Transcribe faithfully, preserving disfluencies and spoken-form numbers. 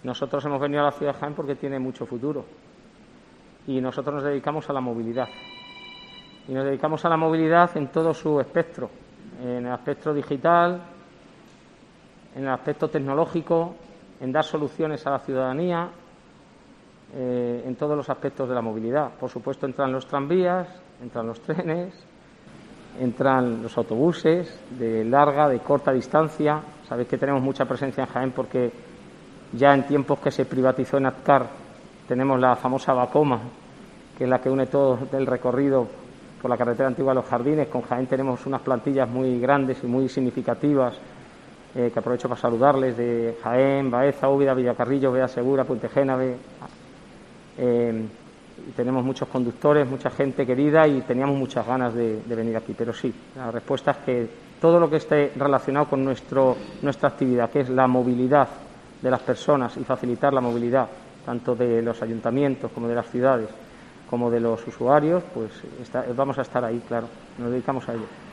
Nosotros hemos venido a la ciudad de Jaén porque tiene mucho futuro y nosotros nos dedicamos a la movilidad. Y nos dedicamos a la movilidad en todo su espectro, en el aspecto digital, en el aspecto tecnológico, en dar soluciones a la ciudadanía, eh, en todos los aspectos de la movilidad. Por supuesto, entran los tranvías, entran los trenes, entran los autobuses de larga, de corta distancia. Sabéis que tenemos mucha presencia en Jaén porque ya en tiempos que se privatizó en Azcar tenemos la famosa Vacoma, que es la que une todo el recorrido por la carretera antigua de los Jardines. Con Jaén tenemos unas plantillas muy grandes y muy significativas, eh, que aprovecho para saludarles, de Jaén, Baeza, Úbeda, Villacarrillo, Vea Segura, Puente Génave. Eh, y tenemos muchos conductores, mucha gente querida y teníamos muchas ganas de, de venir aquí. Pero sí, la respuesta es que todo lo que esté relacionado con nuestro, nuestra actividad, que es la movilidad de las personas y facilitar la movilidad tanto de los ayuntamientos como de las ciudades como de los usuarios, pues está, vamos a estar ahí, claro, nos dedicamos a ello.